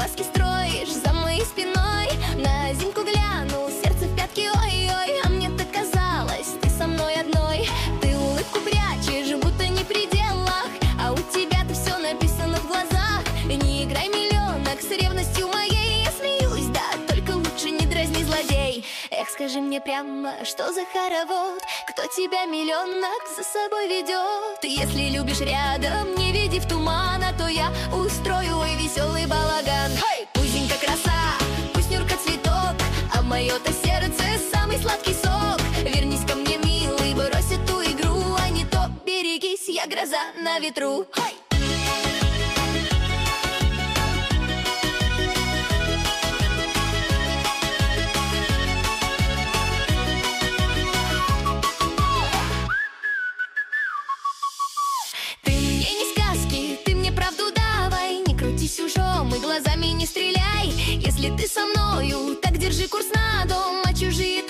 глазки строишь за моей спиной. На зимку гляну, сердце в пятки, ой-ой. А мне-то казалось, ты со мной одной. Ты улыбку прячешь, будто не при делах, а у тебя-то все написано в глазах. Не играй миллионок с ревностью моей. Я смеюсь, да, только лучше не дразни, злодей. Эх, скажи мне прямо, что за хоровод? Кто тебя миллионок за собой ведет? Ты если любишь рядом, не види в туман, а то я устрою ой веселый балаган. Узенька краса, пусть Нюрка цветок, а мое-то сердце самый сладкий сок. Вернись ко мне, милый, брось эту игру, а не то берегись, я гроза на ветру. Ужом и глазами не стреляй. Если ты со мною, так держи курс на дом, а чужие